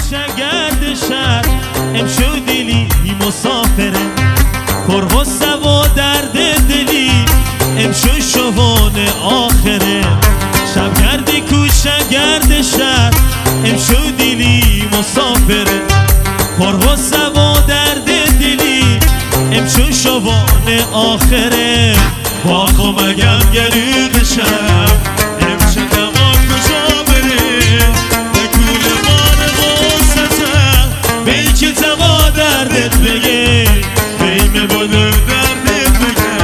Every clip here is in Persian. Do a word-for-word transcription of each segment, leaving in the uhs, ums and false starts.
کوچه گرد شهر امشو دلی مسافره کرغ و سوا درد دلی امشو شوان آخره شب گردی کوچه گرد شهر امشو دلی مسافره کرغ و سوا درد دلی امشو شوان آخره با خمگم گریق شب امشو دما کجا بره بکول مان غصته بی که تما دردت بگه بیم بودو دردت بگه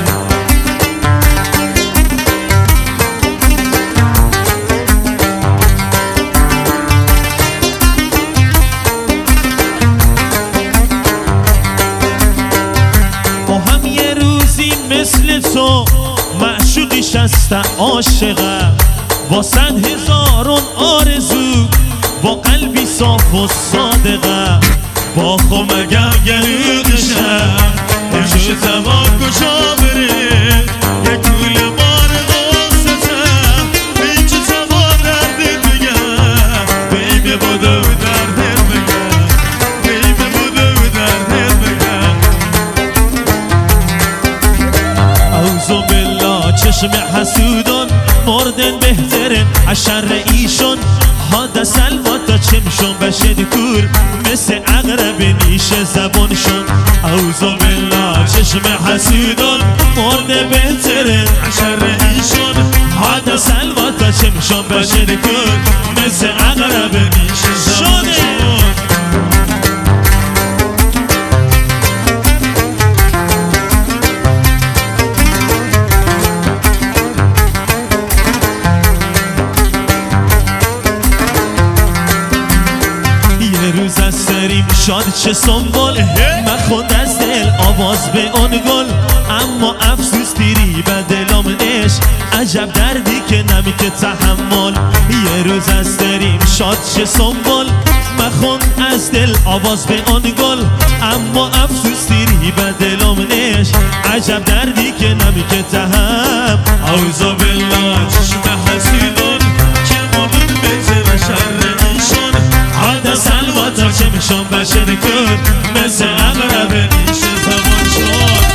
با هم یه روزی مثل تو معشوقی شسته عاشقه با صد هزارون آرزو با قلبی صاف و صادقه با خمگم گریق شب امشو تما کجا بره یک کول مار غصته بی که تما دردت بگه بیم بودو دردت بگه بیم بودو دردت بگه اوزو بالله چشم حسودان مردن بهترن عشر ایشون حاده سلوا تا چمشون بشد کور مثل اغرب نیشه زبانشون اوزو بالله چشم حسودان مرده بهترن عشر ایشون حاده سلوا تا چمشون بشد کور مثل اغرب نیشه زبانشون روز از سریم شاد چه سنبال مخون از دل آواز به اون گل اما افسوس دیری به دلم نش عجب دردی که نمی که تحمل یه روز از سریم شاد چه سنبال مخون از دل آواز به اون گل اما افسوس دیری به دلم نش عجب دردی که نمی که تحمل اوزا بالله چشم حسیدون که مردن بهتر شر ایشون عاده سلوا تا چمشون بشر کن مثل اغرب نیشه زمان شد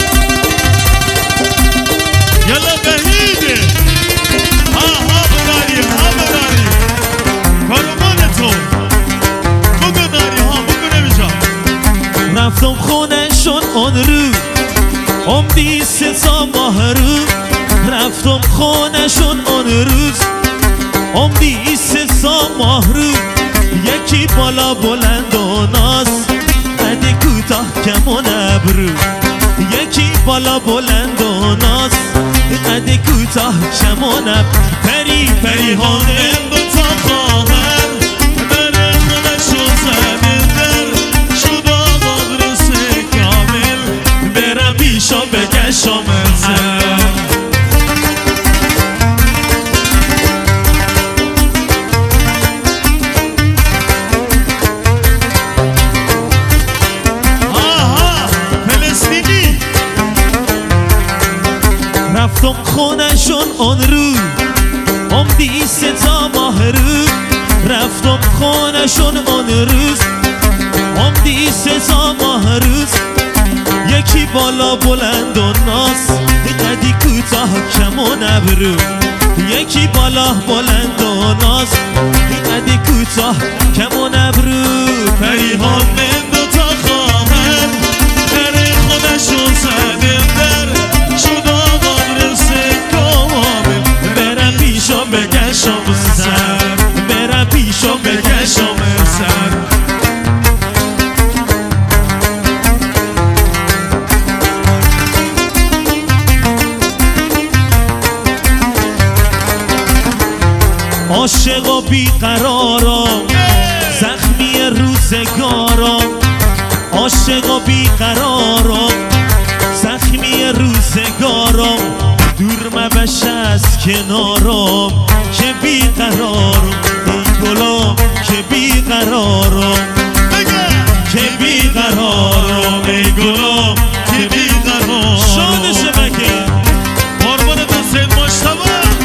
یلا بهیده ها ها براری ها براری کارمان تو بگو داری ها بگو نمیشم رفتم خونه شد اون رو عمدی سه تا ماه رو رفتم خونه شد اون روز عمدی سه تا ماه رو یکی بالا بلند و ناز قد کوتاه کمون ابرو یکی بالا بلند و ناز قد کوتاه کمون ابرو پری پری ها دو تا خواهر بره خودشو زده در شد آقا برسه کامل برم پیشا بگشم زر رفتم خونشون اون رو عمدی سه تا ماه رو رفتم خونشون اون روز عمدی سه تا ماه روز یکی بالا بلند و ناز قدی کوتاه کمون ابرو یکی بالا بلند و ناز قدی کوتاه کمون ابرو پریهان من دو تا خواهر در خودشون زده در شد آقا برسه کامل برم پیشم بگشم سر برم پیشم بگشم سر عاشق و بیقرارم زخمی روزگارم عاشق و بیقرارم زخمی روزگارم دور مبش از کنارم که بیقرارم ای گلم که بیقرارم که بیقرارم ای گلم که بیقرارم شاد شبکه قربان حسین مجتبی.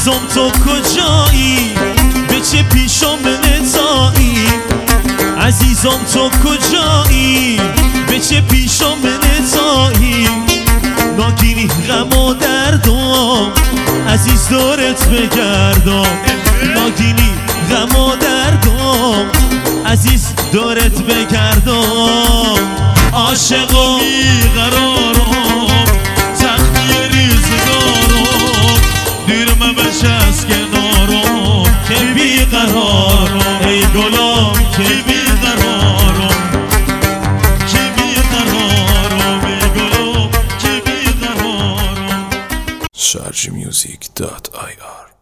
عزیزم تو کجایی به چه پیشم نتایی عزیزم تو کجایی به چه پیشم نتایی ناگینی غم و دردم عزیز دورت بگردم ناگینی غم و دردم عزیز دورت بگردم عاشق و بیقرارم زخمی ریزگارم دیرم بشه از کنارم که بیقرارم ای گلم که بیقرارم که بیقرارم ای گلم که بیقرارم شارژ میوزیک دات آی آر